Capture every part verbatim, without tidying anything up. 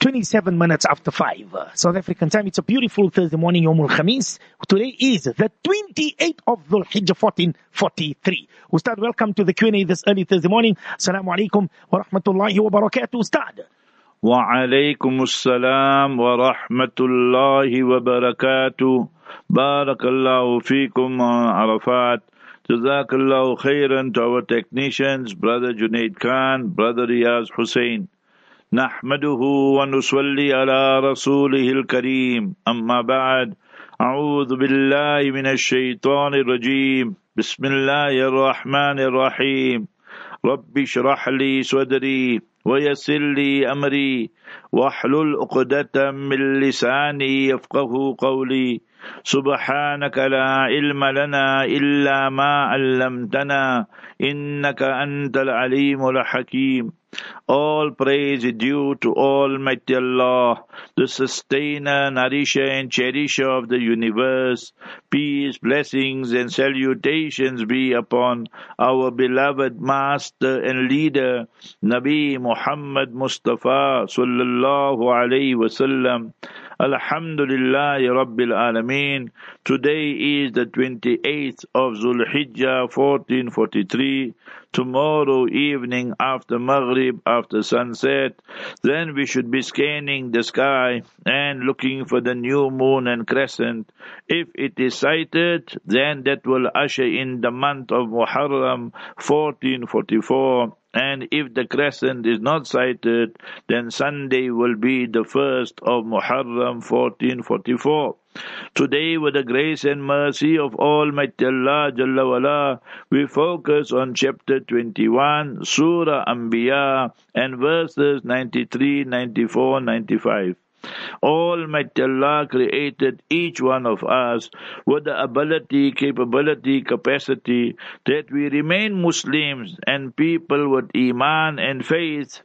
twenty-seven minutes after five. Uh, South African time, it's a beautiful Thursday morning, Yomul Khamis. Today is the twenty-eighth of Dhul Hijjah fourteen forty-three. Ustad, welcome to the Q and A this early Thursday morning. Assalamu alaikum wa rahmatullahi wa barakatuh, Ustad. Wa alaikum assalam wa rahmatullahi wa barakatuh. Barakallahu feekum Arafat. Jazakallahu khairan to our technicians, Brother Junaid Khan, Brother Riyaz Hussain. Nahmaduhu wa nusalli ala rasulihil kareem. Amma ba'd. A'udhu billahi minash shaitanir rajeem. Bismillahir rahmanir rahim. Rabbi shrah li sadri wa yassir li amri wahlul uqdatam min lisani yafqahu qawli. سبحانك لا علم لنا إلا ما علمتنا إنك أنت العليم الحكيم. All praise is due to Almighty Allah, the sustainer, nourisher and cherisher of the universe. Peace, blessings and salutations be upon our beloved master and leader, Nabi Muhammad Mustafa sallallahu alayhi wasallam. Alhamdulillah Rabbil Alameen. Today is the twenty-eighth of Dhul Hijjah fourteen forty-three. Tomorrow evening after Maghrib, after sunset, then we should be scanning the sky and looking for the new moon and crescent. If it is sighted, then that will usher in the month of Muharram fourteen forty-four. And if the crescent is not sighted, then Sunday will be the first of Muharram fourteen forty-four. Today, with the grace and mercy of Almighty Allah Jalla wala, we focus on chapter twenty-one, Surah Anbiya, and verses ninety-three, ninety-four, ninety-five. Almighty Allah created each one of us with the ability, capability, capacity that we remain Muslims and people with Iman and faith.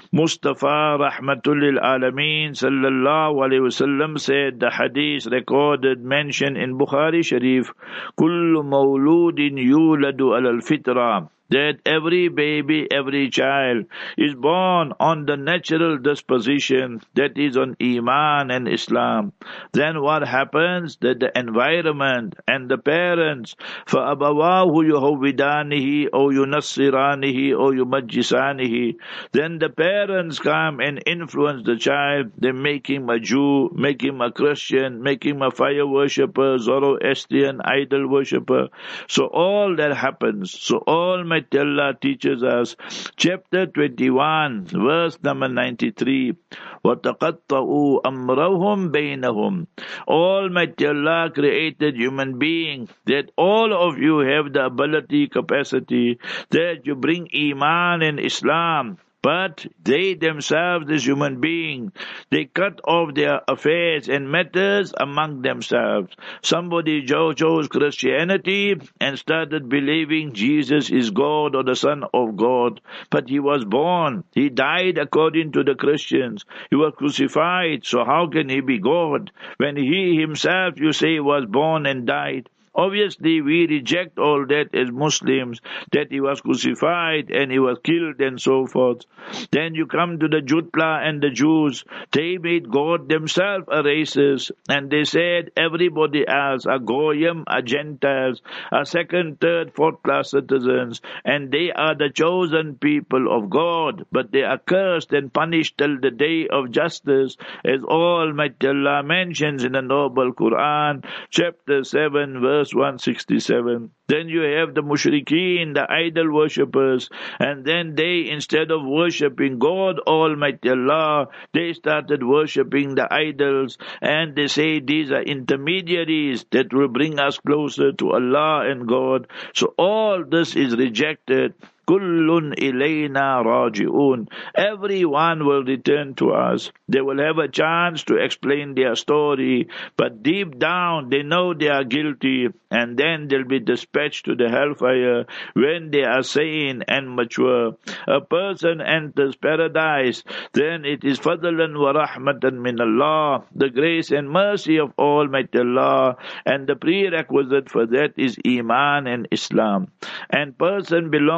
Mustafa Rahmatul lil Alameen Sallallahu Alaihi Wasallam said, the hadith recorded mentioned in Bukhari Sharif, Kullu mawludin yuladu alal fitra, that every baby, every child is born on the natural disposition that is on Iman and Islam. Then what happens? That the environment and the parents, فَأَبَوَاهُ يُهَوِّدَانِهِ أَوْ يُنَصِّرَانِهِ أَوْ يُمَجِّسَانِهِ. Then the parents come and influence the child. They make him a Jew, make him a Christian, make him a fire worshipper, Zoroastrian idol worshipper. So all that happens. So all my Allah teaches us, chapter twenty-one, verse number ninety-three, وَتَقَطَّعُوا أَمْرَهُمْ بَيْنَهُمْ. Almighty Allah created human beings, that all of you have the ability, capacity, that you bring Iman and Islam. But they themselves, as human beings, they cut off their affairs and matters among themselves. Somebody chose Christianity and started believing Jesus is God or the Son of God. But he was born. He died according to the Christians. He was crucified. So how can he be God when he himself, you say, was born and died? Obviously, we reject all that as Muslims, that he was crucified and he was killed and so forth. Then you come to the Jutla and the Jews. They made God themselves a racist, and they said everybody else are Goyim, are Gentiles, are second, third, fourth class citizens, and they are the chosen people of God, but they are cursed and punished till the day of justice, as Almighty Allah mentions in the Noble Quran, chapter seven, verse one sixty-seven. Then you have the mushrikeen, the idol worshippers, and then they, instead of worshipping God Almighty Allah, they started worshipping the idols, and they say these are intermediaries that will bring us closer to Allah and God. So all this is rejected. Kullun ilayna raji'un. Everyone will return to us. They will have a chance to explain their story, but deep down they know they are guilty, and then they'll be dispatched to the hellfire when they are sane and mature. A person enters paradise, then it is fadlan wa rahmatan min Allah, the grace and mercy of Almighty Allah, and the prerequisite for that is Iman and Islam. And person belongs to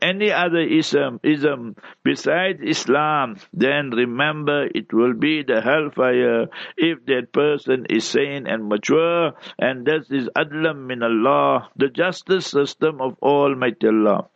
any other ism, ism besides Islam, then remember it will be the hellfire if that person is sane and mature, and this is adlam min Allah, the justice system of Almighty Allah.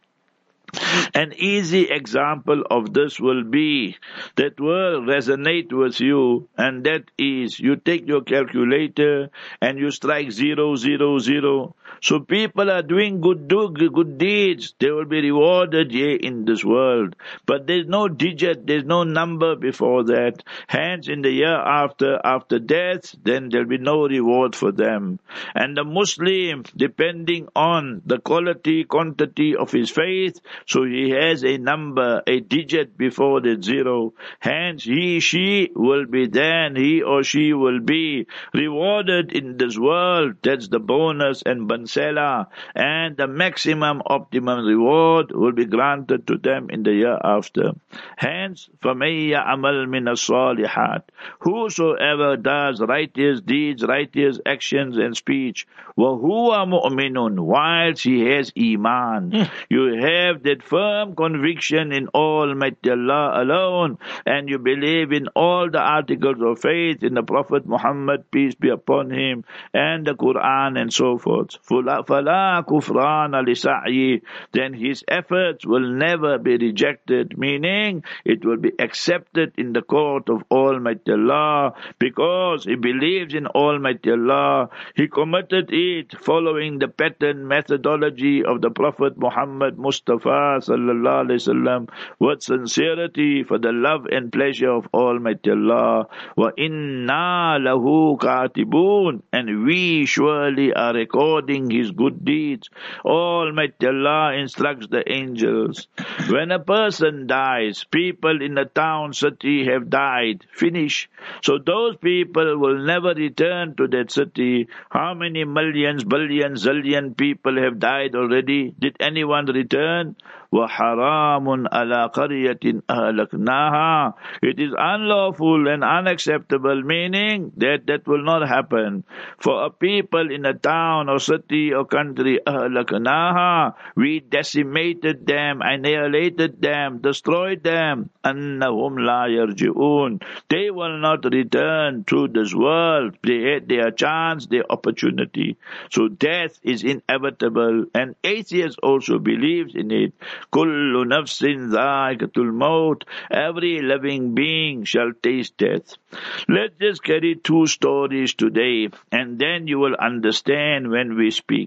An easy example of this will be, that will resonate with you, and that is, you take your calculator and you strike zero, zero, zero. So people are doing good, do, good deeds. They will be rewarded here in this world. But there's no digit, there's no number before that. Hence, in the year after, after death, then there'll be no reward for them. And the Muslim, depending on the quality, quantity of his faith, so he has a number, a digit before the zero. Hence, he, she will be then, he or she will be rewarded in this world. That's the bonus and bansela. And the maximum optimum reward will be granted to them in the year after. Hence, فَمَن يَعْمَلْ مِنَ الصَّالِحَاتِ, whosoever does righteous deeds, righteous actions and speech, وَهُوَ مُؤْمِنٌ, whilst he has iman. Mm. You have that firm conviction in Almighty Allah alone, and you believe in all the articles of faith, in the Prophet Muhammad, peace be upon him, and the Quran and so forth. فَلَا كُفْرَانَ لِسَعْيِ, then his efforts will never be rejected, meaning it will be accepted in the court of Almighty Allah, because he believes in Almighty Allah. He committed it following the pattern methodology of the Prophet Muhammad Mustafa sallallahu alaihi wasallam, with sincerity for the love and pleasure of Almighty Allah. Wa inna lahu katibun, and we surely are recording his good deeds. Almighty Allah instructs the angels. When a person dies, people in a town, city have died, finish. So those people will never return to that city. How many millions, billions, zillion people have died already? Did anyone return? وَحَرَامٌ عَلَى قَرْيَةٍ أَهْلَكْنَاهَا, it is unlawful and unacceptable, meaning that that will not happen. For a people in a town or city or country, أَهْلَكْنَاهَا, we decimated them, annihilated them, destroyed them. أَنَّهُمْ لَا يَرْجِعُونَ, they will not return to this world. They had their chance, their opportunity. So death is inevitable, and atheist also believes in it. Kullu nafsin dha'iqatul maut, every living being shall taste death. Let's just carry two stories today, and then you will understand when we speak.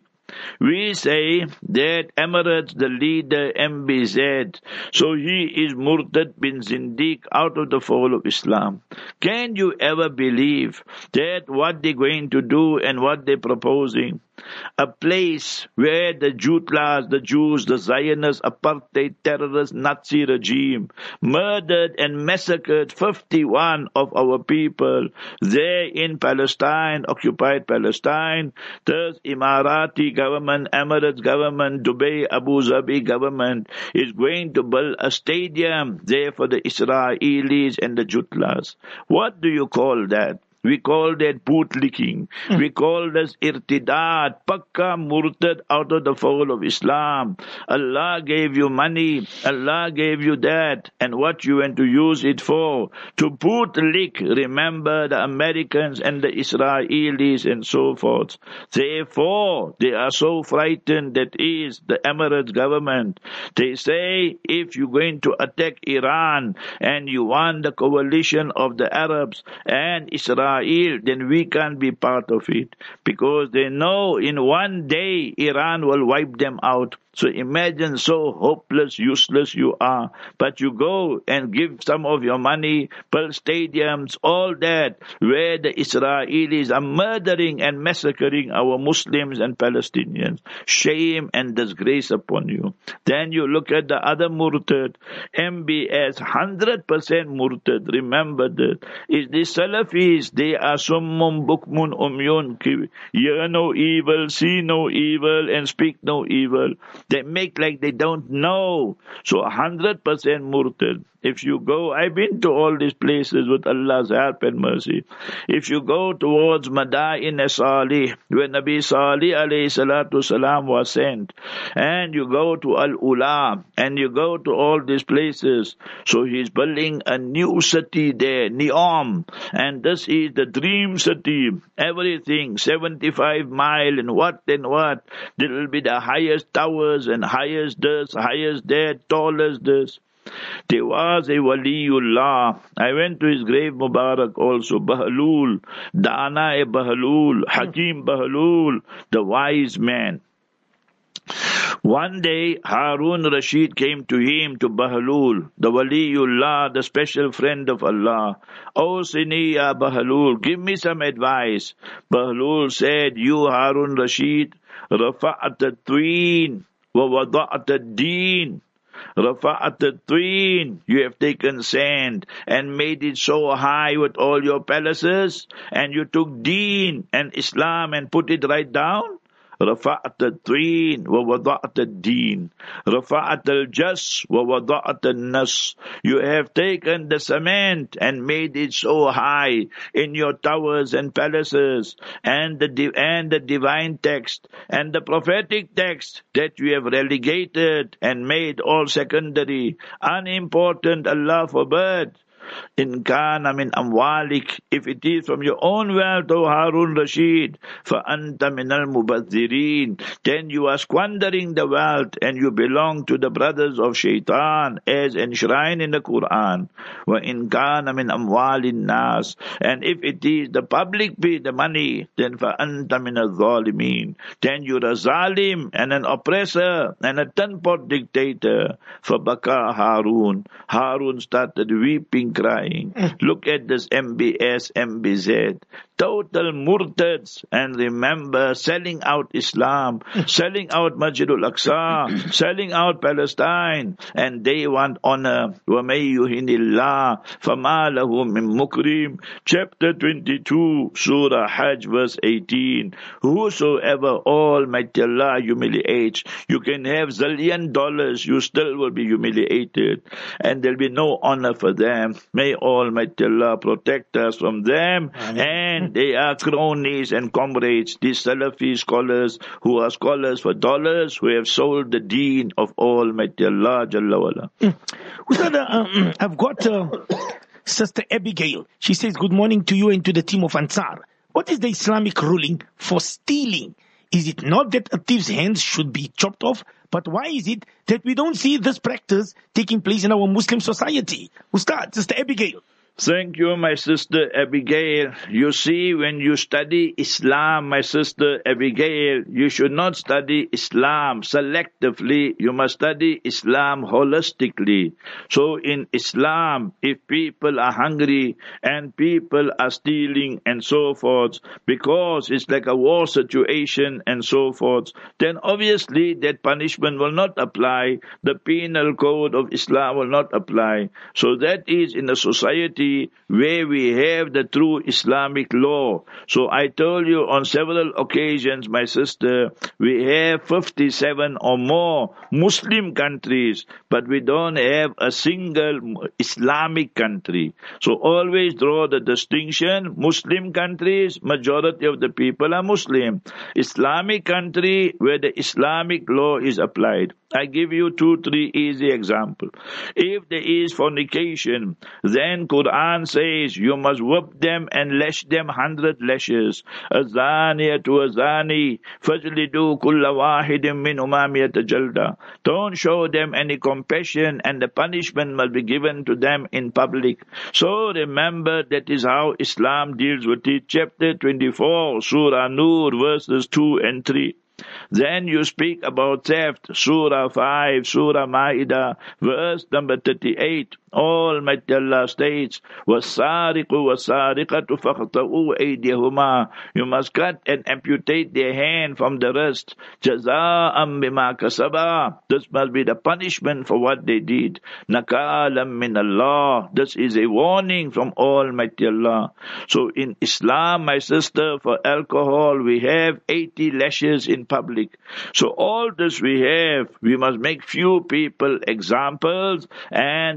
We say that Emirates, the leader, M B Z, so he is Murtad bin Zindiq, out of the fold of Islam. Can you ever believe that what they're going to do and what they're proposing? A place where the Jutlas, the Jews, the Zionists, apartheid, terrorist, Nazi regime murdered and massacred fifty-one of our people there in Palestine, occupied Palestine. There's Emirati government, Emirates government, Dubai, Abu Dhabi government is going to build a stadium there for the Israelis and the Jutlas. What do you call that? We call that bootlicking. Mm. We call this irtidad, pakka murtad, out of the fold of Islam. Allah gave you money, Allah gave you that, and what you went to use it for? To bootlick, remember the Americans and the Israelis and so forth. Therefore, they are so frightened, that is the Emirates government. They say, if you're going to attack Iran and you want the coalition of the Arabs and Israel, then we can't be part of it, because they know in one day Iran will wipe them out. So imagine so hopeless, useless you are. But you go and give some of your money, build stadiums, all that, where the Israelis are murdering and massacring our Muslims and Palestinians. Shame and disgrace upon you. Then you look at the other murtad, M B S, one hundred percent murtad. Remember that. Is the Salafis, they are summum bukmun umyun, hear no evil, see no evil, and speak no evil. They make like they don't know. So one hundred percent murtad. If you go, I've been to all these places with Allah's help and mercy. If you go towards Madain Salih, where Nabi Salih alayhi salatu salam was sent, and you go to Al-Ula, and you go to all these places, so he's building a new city there, Ni'am, and this is the dream city. Everything, seventy-five mile and what and what, there will be the highest towers and highest this, highest that, tallest this. There was a Waliullah. I went to his grave Mubarak also. Bahlul, Dana Bahlul, Hakim Bahlul, the wise man. One day Harun Rashid came to him, to Bahlul, the Waliullah, the special friend of Allah. Oh Sini ya Bahlul, give me some advice. Bahlul said, you Harun Rashid, Rafa'at al-Tween wa Wada'at al-Deen. Rafa'at al-Tween, you have taken sand and made it so high with all your palaces, and you took Deen and Islam and put it right down. رفعت الطين ووضعت الدين رفعت الجس ووضعت النص. You have taken the cement and made it so high in your towers and palaces, and the and the divine text and the prophetic text that you have relegated and made all secondary, unimportant. Allah forbid. In kana min amwalik, if it is from your own wealth, O Harun Rashid, fa anta min al mubazzirin, then you are squandering the wealth and you belong to the brothers of shaitan, as enshrined in the Quran. Wa in kana min amwalin nas, and if it is the public be the money, then fa anta min al zalimin, then you are a zalim and an oppressor and a ten-pot dictator. Fa baka Harun, Harun started weeping, crying. Look at this M B S, M B Z, total murtads, and remember, selling out Islam, selling out Masjidul Aqsa, selling out Palestine, and they want honor. وَمَن يُهِنِ اللَّهُ فَمَا لَهُ مِن مُكْرِمٍ. Chapter twenty-two, Surah Hajj, verse eighteen. Whosoever Almighty Allah humiliates, you can have zillion dollars, you still will be humiliated, and there'll be no honor for them. May Almighty Allah protect us from them. And they are cronies and comrades, these Salafi scholars who are scholars for dollars, who have sold the deen of Almighty Allah Jalla wala. Mm. Ustad, uh, I've got uh, Sister Abigail. She says, good morning to you and to the team of Ansar. What is the Islamic ruling for stealing? Is it not that a thief's hands should be chopped off? But why is it that we don't see this practice taking place in our Muslim society? Ustad, Sister Abigail. Thank you, my sister Abigail. You see, when you study Islam, my sister Abigail, you should not study Islam selectively. You must study Islam holistically. So in Islam, if people are hungry and people are stealing and so forth, because it's like a war situation and so forth, then obviously that punishment will not apply. The penal code of Islam will not apply. So that is in a society where we have the true Islamic law. So I told you on several occasions, my sister, we have fifty-seven or more Muslim countries, but we don't have a single Islamic country. So always draw the distinction. Muslim countries, majority of the people are Muslim. Islamic country, where the Islamic law is applied. I give you two, three easy examples. If there is fornication, then Quran says you must whip them and lash them hundred lashes. Azaniya to azani, fajlidu kulla wahidin minhuma miyata jalda. Don't show them any compassion, and the punishment must be given to them in public. So remember, that is how Islam deals with it. Chapter twenty-four, Surah Nur, verses two and three. Then you speak about theft, Surah five, Surah Ma'idah, verse number thirty-eight. Almighty Allah states, وَالسَّارِقُ وَالسَّارِقَةُ فَاقْطَعُوا أَيْدِيَهُمَا. You must cut and amputate their hand from the wrist. جَزَاءً بِمَا كَسَبَا. This must be the punishment for what they did. نَكَالًا مِنَ اللَّهِ. This is a warning from Almighty Allah. So in Islam, my sister, for alcohol, we have eighty lashes in public. So all this we have, we must make few people examples, and remember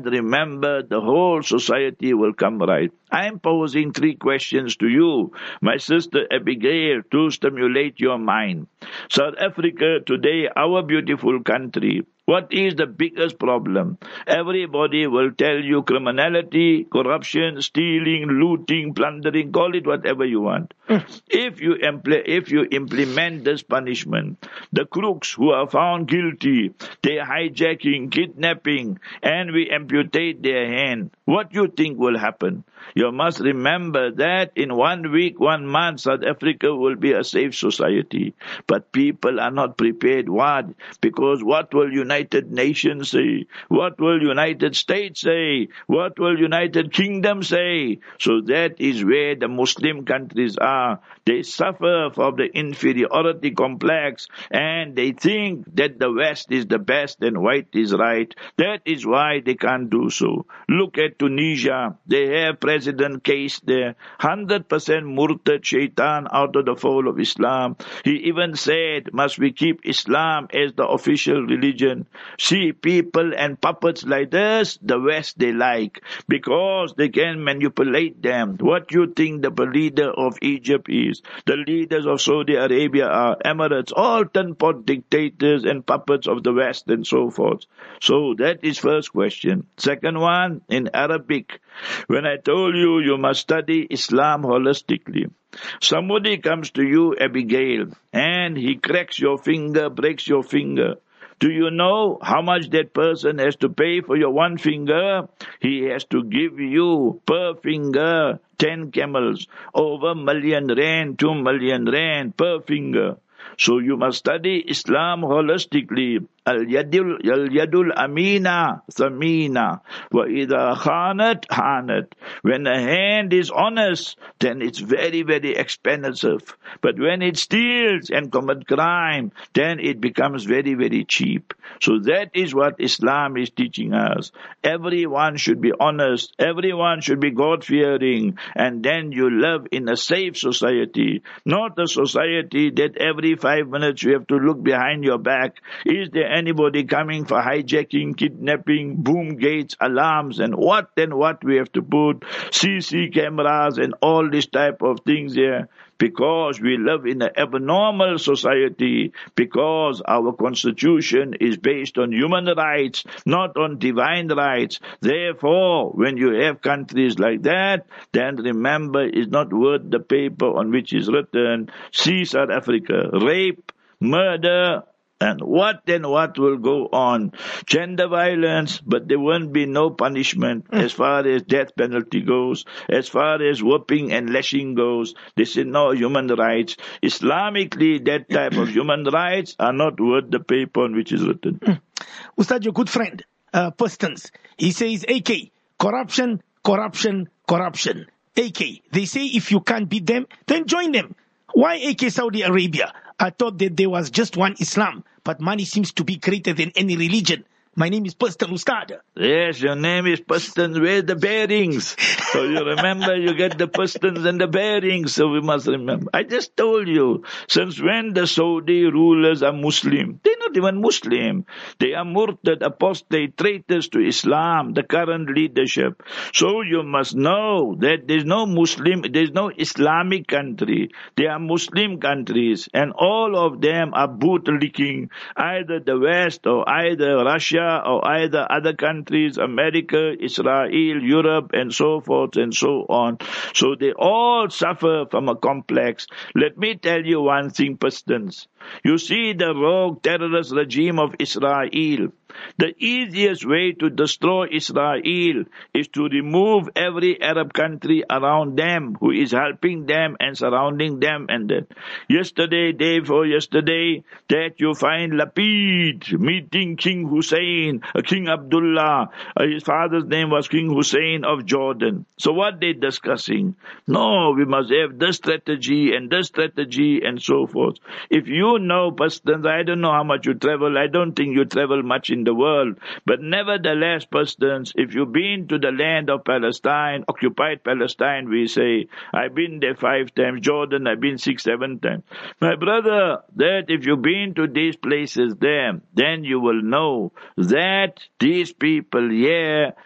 remember, the whole society will come right. I am posing three questions to you, my sister Abigail, to stimulate your mind. South Africa today, our beautiful country, what is the biggest problem? Everybody will tell you criminality, corruption, stealing, looting, plundering, call it whatever you want. If you impl- if you implement this punishment, the crooks who are found guilty, they hijacking, kidnapping, and we amputate their hand, what do you think will happen? You must remember that in one week, one month, South Africa will be a safe society. But people are not prepared. Why? Because what will United Nations say? What will United States say? What will United Kingdom say? So that is where the Muslim countries are. They suffer from the inferiority complex and they think that the West is the best and white is right. That is why they can't do so. Look at Tunisia. They have President Case there, one hundred percent murtad shaitan out of the fold of Islam. He even said, must we keep Islam as the official religion? See, people and puppets like this, the West they like, because they can manipulate them. What do you think the leader of Egypt is? The leaders of Saudi Arabia are Emirates, all ten-pot dictators and puppets of the West and so forth. So that is first question. Second one, in Arabic, when I told you, you must study Islam holistically. Somebody comes to you, Abigail, and he cracks your finger, breaks your finger. Do you know how much that person has to pay for your one finger? He has to give you per finger ten camels, over a million rand, two million rand per finger. So you must study Islam holistically. Al-yadul, al-yadul amina, samina. Wa idha khanat, hanat. When the hand is honest, then it's very, very expensive. But when it steals and commits crime, then it becomes very, very cheap. So that is what Islam is teaching us. Everyone should be honest. Everyone should be God-fearing. And then you live in a safe society. Not a society that every five minutes you have to look behind your back. Is there anybody coming for hijacking, kidnapping, boom gates, alarms, and what and what we have to put, C C cameras and all this type of things there? Because we live in an abnormal society, because our constitution is based on human rights, not on divine rights. Therefore, when you have countries like that, then remember, it's not worth the paper on which is written. See South Africa, rape, murder, and what and what will go on? Gender violence, but there won't be no punishment as far as death penalty goes, as far as whooping and lashing goes. This is no human rights. Islamically, that type of human rights are not worth the paper on which is written. Ustad, your good friend, uh, Pustons, he says, A K, corruption, corruption, corruption. A K, they say if you can't beat them, then join them. Why A K Saudi Arabia? I thought that there was just one Islam, but money seems to be greater than any religion. My name is Puston Ustad. Yes, your name is Puston. Where's the bearings? So you remember, you get the pistons and the bearings, so we must remember. I just told you, since when the Saudi rulers are Muslim? They're not even Muslim. They are murtad, apostate, traitors to Islam, the current leadership. So you must know that there's no Muslim, there's no Islamic country. They are Muslim countries, and all of them are bootlicking either the West or either Russia or either other countries, America, Israel, Europe, and so forth and so on. So they all suffer from a complex. Let me tell you one thing, Pistons. You see the rogue terrorist regime of Israel. The easiest way to destroy Israel is to remove every Arab country around them who is helping them and surrounding them. And that yesterday, day before yesterday, that you find Lapid meeting King Hussein, uh, King Abdullah. Uh, his father's name was King Hussein of Jordan. So what they discussing? No, we must have this strategy and this strategy and so forth. If you know, Pastors, I don't know how much you travel. I don't think you travel much in the world. But nevertheless, Pastors, if you've been to the land of Palestine, occupied Palestine, we say, I've been there five times. Jordan, I've been six, seven times. My brother, that if you've been to these places there, then you will know that these people here,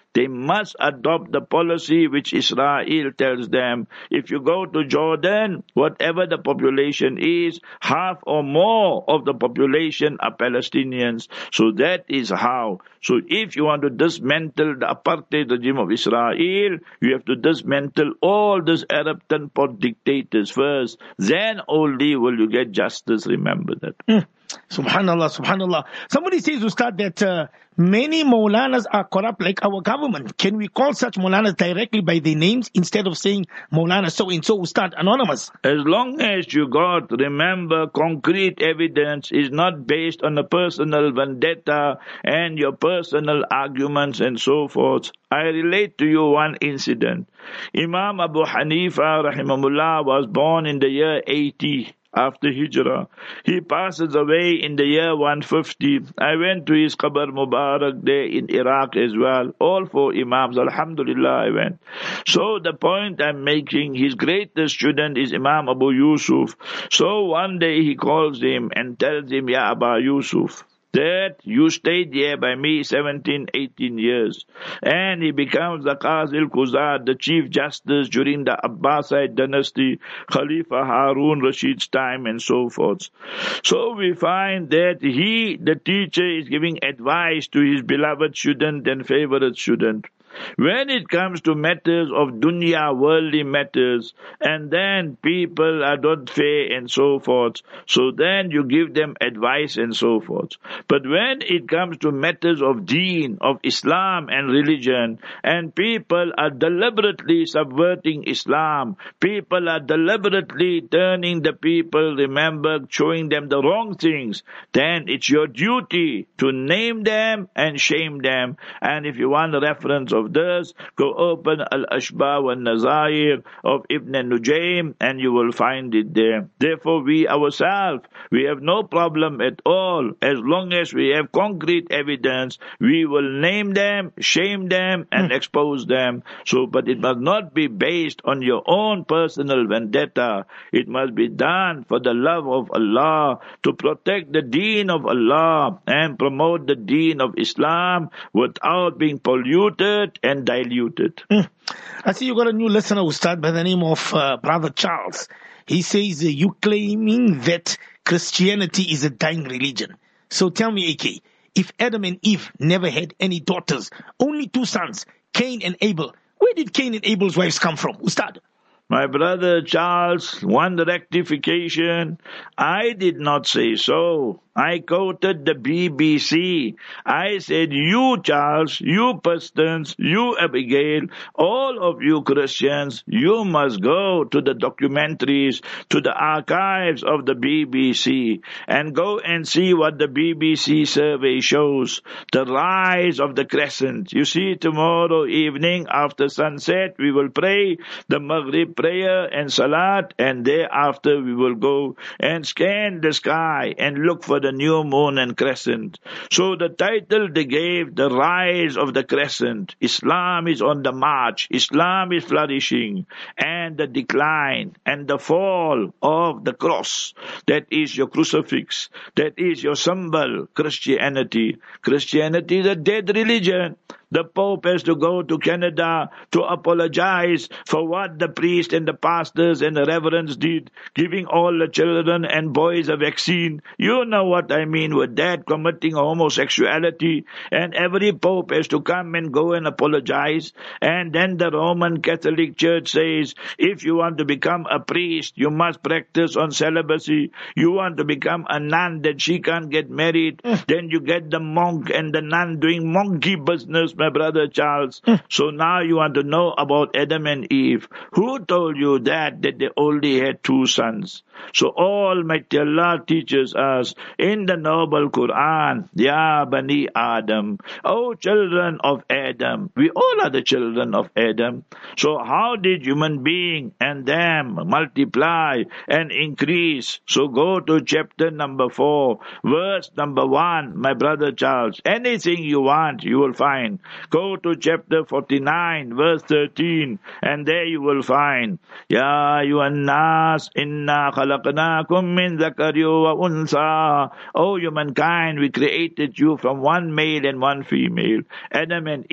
They must adopt the policy which Israel tells them. If you go to Jordan, whatever the population is, half or more of the population are Palestinians. So that is how. So if you want to dismantle the apartheid regime of Israel, you have to dismantle all these Arab ten-pot dictators first. Then only will you get justice. Remember that. Mm. Subhanallah, subhanallah. Somebody says, Ustad, that uh, many Maulanas are corrupt like our government. Can we call such Maulanas directly by their names instead of saying Maulana so-and-so, Ustad, anonymous? As long as you got, remember, concrete evidence is not based on a personal vendetta and your personal arguments and so forth. I relate to you one incident. Imam Abu Hanifa, rahimahullah, was born in the year eighty. After Hijrah. He passes away in the year one fifty. I went to his Qabr Mubarak there in Iraq as well. All four Imams, alhamdulillah, I went. So the point I'm making, his greatest student is Imam Abu Yusuf. So one day he calls him and tells him, Ya Aba Yusuf, that you stayed here by me seventeen, eighteen years. And he becomes the Qazi al-Quzad, the Chief Justice during the Abbasid dynasty, Khalifa Harun Rashid's time and so forth. So we find that he, the teacher, is giving advice to his beloved student and favorite student. When it comes to matters of dunya, worldly matters, and then people are not fair and so forth, so then you give them advice and so forth. But when it comes to matters of deen, of Islam and religion, and people are deliberately subverting Islam, people are deliberately turning the people, remember, showing them the wrong things, then it's your duty to name them and shame them. And if you want a reference of this, go open Al-Ashba wa Nazair of Ibn Nujaym and you will find it there. Therefore we ourselves, we have no problem at all. As long as we have concrete evidence, we will name them, shame them and expose them. So, but it must not be based on your own personal vendetta. It must be done for the love of Allah, to protect the deen of Allah and promote the deen of Islam without being polluted and diluted. Mm. I see you got a new listener, Ustad, by the name of uh, Brother Charles. He says, uh, you claiming that Christianity is a dying religion. So tell me, A K, if Adam and Eve never had any daughters, only two sons, Cain and Abel, where did Cain and Abel's wives come from, Ustad? My brother Charles, one rectification. I did not say so. I quoted the B B C. I said, you Charles, you Pastons, you Abigail, all of you Christians, you must go to the documentaries, to the archives of the B B C and go and see what the B B C survey shows. The rise of the crescent. You see, tomorrow evening after sunset, we will pray the Maghrib prayer and Salat, and thereafter we will go and scan the sky and look for the new moon and crescent. So the title they gave, the rise of the crescent. Islam is on the march. Islam is flourishing. And the decline and the fall of the cross. That is your crucifix. That is your symbol, Christianity. Christianity is a dead religion. The Pope has to go to Canada to apologize for what the priest and the pastors and the reverends did, giving all the children and boys a vaccine. You know what I mean with that, committing homosexuality. And every Pope has to come and go and apologize. And then the Roman Catholic Church says, if you want to become a priest, you must practice on celibacy. You want to become a nun, that she can't get married. Then you get the monk and the nun doing monkey business, my brother Charles. So now you want to know about Adam and Eve. Who told you that, that they only had two sons? So Almighty Allah teaches us in the noble Quran, Ya Bani Adam, O children of Adam. We all are the children of Adam. So how did human being and them multiply and increase? So go to chapter number four, verse number one, my brother Charles. Anything you want, you will find. Go to chapter forty-nine, verse thirteen, and there you will find, Ya ayyuhan nas, inna khalaqnakum min dhakari wa unsa. O humankind, we created you from one male and one female, Adam and Eve.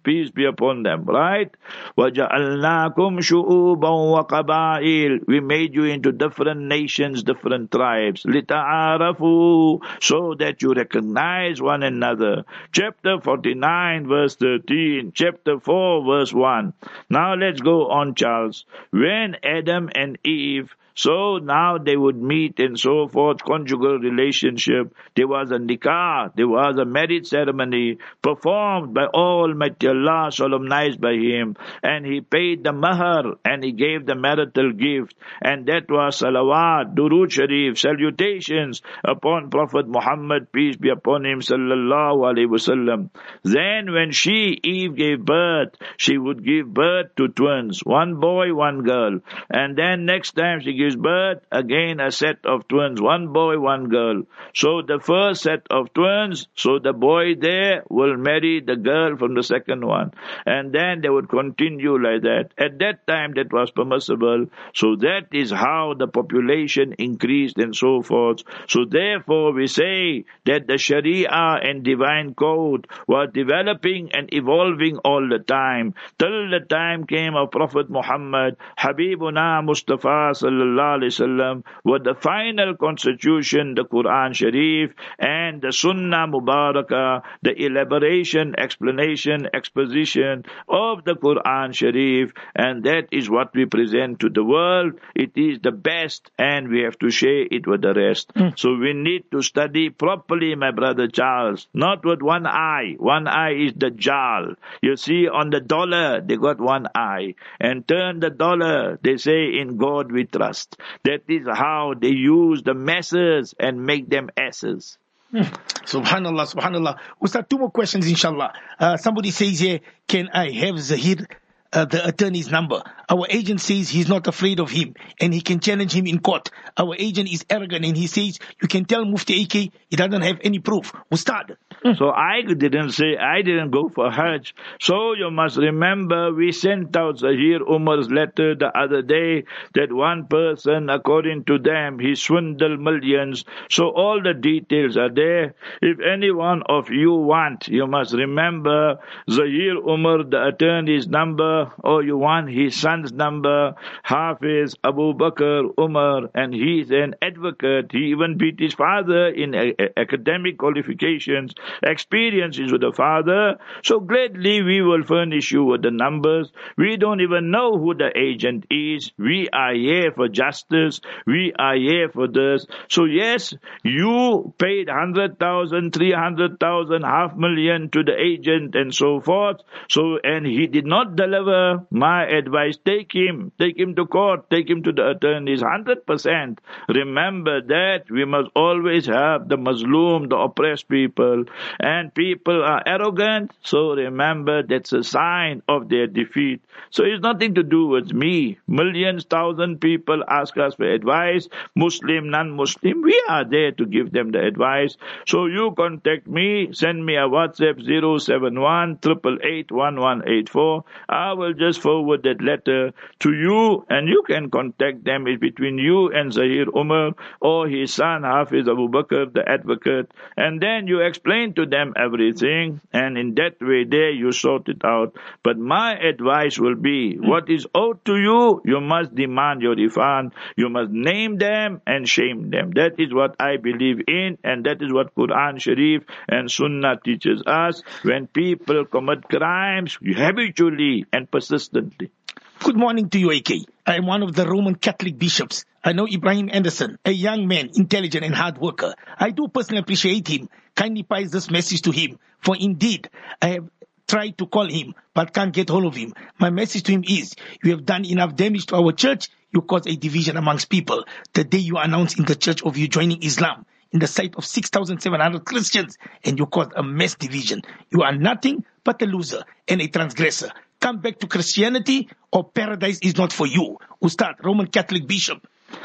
peace be upon them, right? وَجَعَلْنَاكُمْ شُعُوبًا وَقَبَائِلَ. We made you into different nations, different tribes. لِتَعَارَفُوا, so that you recognize one another. Chapter forty-nine, verse thirteen. Chapter four, verse one. Now let's go on, Charles. When Adam and Eve, so now they would meet and so forth, conjugal relationship. There was a nikah, there was a marriage ceremony performed by Almighty Allah, solemnized by Him. And He paid the mahar and He gave the marital gift. And that was salawat, durud sharif, salutations upon Prophet Muhammad, peace be upon him, sallallahu alaihi wasallam. Then when she, Eve, gave birth, she would give birth to twins, one boy, one girl. And then next time she gives birth, again a set of twins, one boy, one girl. So the first set of twins, so the boy there will marry the girl from the second one. And then they would continue like that. At that time that was permissible. So that is how the population increased and so forth. So therefore we say that the Sharia and divine code was developing and evolving all the time. Till the time came of Prophet Muhammad, Habibuna Mustafa sallallahu alaihi wasallam, with the final constitution, the Quran Sharif, and the Sunnah Mubarakah, the elaboration, explanation, exposition of the Quran Sharif, and that is what we present to the world. It is the best, and we have to share it with the rest. Mm. So we need to study properly, my brother Charles, not with one eye. One eye is the Dajjal. You see, on the dollar, they got one eye. And turn the dollar, they say, in God we trust. That is how they use the masses and make them asses. Hmm. Subhanallah, subhanallah. We'll start two more questions, inshallah. Uh, somebody says here, can I have Zahir, uh, the attorney's number? Our agent says he's not afraid of him and he can challenge him in court. Our agent is arrogant and he says you can tell Mufti A K he doesn't have any proof. Ustad. So I didn't say, I didn't go for Hajj. So you must remember, we sent out Zahir Umar's letter the other day that one person, according to them, he swindled millions. So all the details are there. If any one of you want, you must remember Zahir Umar, the attorney's number, or you want his son's number, Hafiz Abu Bakr Umar, and he's an advocate. He even beat his father in a- a- academic qualifications. Experiences with the father. So gladly we will furnish you with the numbers. We don't even know who the agent is. We are here for justice. We are here for this. So yes, you paid one hundred thousand, three hundred thousand, half million to the agent and so forth. So, and he did not deliver. My advice, take him. Take him to court. Take him to the attorneys. one hundred percent. Remember that we must always have the Muslim, the oppressed people. And people are arrogant, so remember that's a sign of their defeat. So it's nothing to do with me. Millions, thousand people ask us for advice, Muslim, non-Muslim. We are there to give them the advice. So you contact me, send me a WhatsApp zero seven one, eight eight eight, one one eight four. I will just forward that letter to you and you can contact them. It's between you and Zahir Umar or his son Hafiz Abu Bakr, the advocate. And then you explain to them everything, and in that way there you sort it out. But my advice will be, what is owed to you, you must demand your refund. You must name them and shame them. That is what I believe in, and that is what Quran Sharif and Sunnah teaches us. When people commit crimes habitually and persistently. Good morning to you, A K. I am one of the Roman Catholic bishops. I know Ibrahim Anderson, a young man, intelligent and hard worker. I do personally appreciate him. Kindly pass this message to him, for indeed I have tried to call him but can't get hold of him. My message to him is, you have done enough damage to our church. You caused a division amongst people the day you announced in the church of you joining Islam in the sight of six thousand seven hundred Christians, and you caused a mass division. You are nothing but a loser and a transgressor. Come back to Christianity or paradise is not for you. Ustad, Roman Catholic Bishop.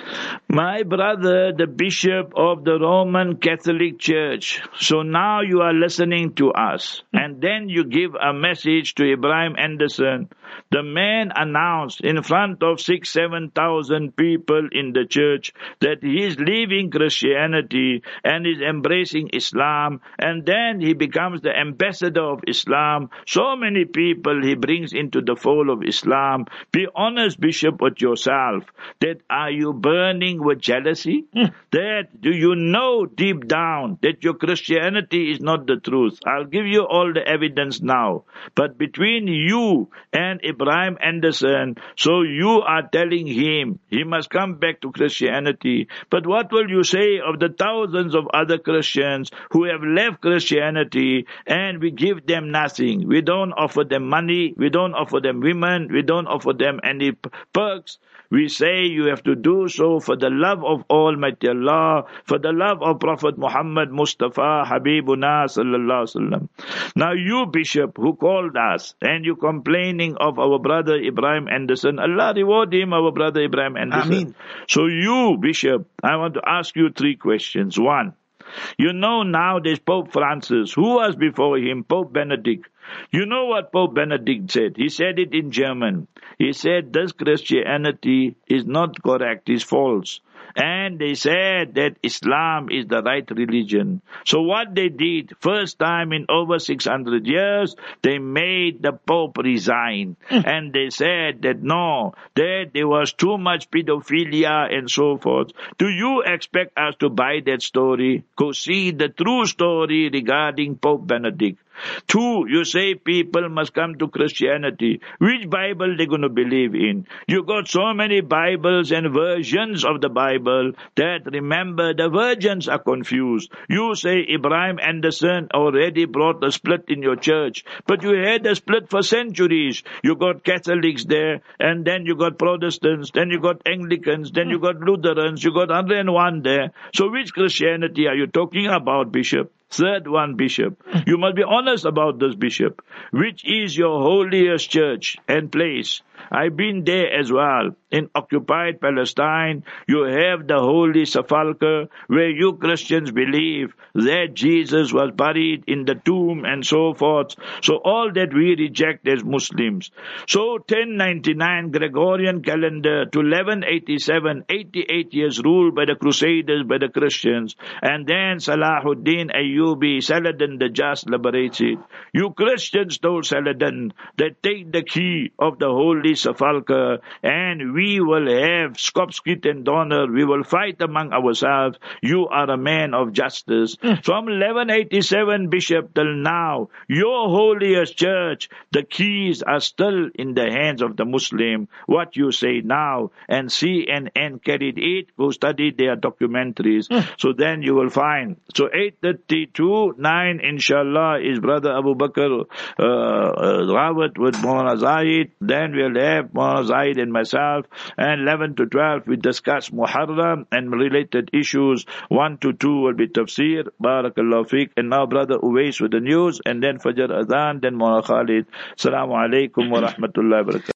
My brother, the bishop of the Roman Catholic Church. So now you are listening to us. And then you give a message to Ibrahim Anderson. The man announced in front of six, seven thousand people in the church that he is leaving Christianity and is embracing Islam. And then he becomes the ambassador of Islam. So many people he brings into the fold of Islam. Be honest, Bishop, with yourself. That are you burning with jealousy? Mm. That do you know deep down that your Christianity is not the truth? I'll give you all the evidence now. But between you and Ibrahim Anderson, so you are telling him he must come back to Christianity. But what will you say of the thousands of other Christians who have left Christianity and we give them nothing? We don't offer them money. We don't offer them women. We don't offer them any p- perks. We say you have to do so for the love of Almighty Allah, for the love of Prophet Muhammad Mustafa Habibuna sallallahu alaihi wasallam. Now you, Bishop, who called us and you complaining of our brother Ibrahim Anderson, Allah reward him, our brother Ibrahim Anderson. Ameen. So you, Bishop, I want to ask you three questions. One, you know now there's Pope Francis. Who was before him? Pope Benedict. You know what Pope Benedict said? He said it in German. He said this Christianity is not correct, it's false. And they said that Islam is the right religion. So what they did, first time in over six hundred years, they made the Pope resign. And they said that no, that there was too much pedophilia and so forth. Do you expect us to buy that story? Go see the true story regarding Pope Benedict. Two, you say people must come to Christianity. Which Bible they going to believe in? You got so many Bibles and versions of the Bible that, remember, the virgins are confused. You say Ibrahim Anderson already brought a split in your church, but you had a split for centuries. You got Catholics there, and then you got Protestants, then you got Anglicans, then you got Lutherans, you got one hundred and one there. So which Christianity are you talking about, Bishop? Third one, Bishop. You must be honest about this, Bishop. Which is your holiest church and place? I've been there as well. In occupied Palestine, you have the Holy Sepulchre, where you Christians believe that Jesus was buried in the tomb and so forth. So all that we reject as Muslims. So ten ninety-nine Gregorian calendar to eleven eighty-seven, eighty-eight years ruled by the Crusaders, by the Christians. And then Salahuddin Ayyubi, Saladin the Just liberates it. You Christians told Saladin that take the key of the Holy Sepulchre and we will have Skopskit and Donner. We will fight among ourselves. You are a man of justice. Mm. From eleven eighty-seven, Bishop, till now, your holiest church, the keys are still in the hands of the Muslim. What you say now, and C N N carried it, go study their documentaries. Mm. So then you will find. So eight thirty-two, nine, inshallah, is Brother Abu Bakr uh, uh, Rawat with Maulana Zahid. Then we'll have Maulana Zahid and myself. And eleven to twelve, we discuss Muharram and related issues. one to two will be tafsir. Barakallahu fiqh. And now Brother Uwais with the news. And then Fajr Adhan. Then Maulana Khalid. Assalamu alaikum wa rahmatullahi wa barakatuh.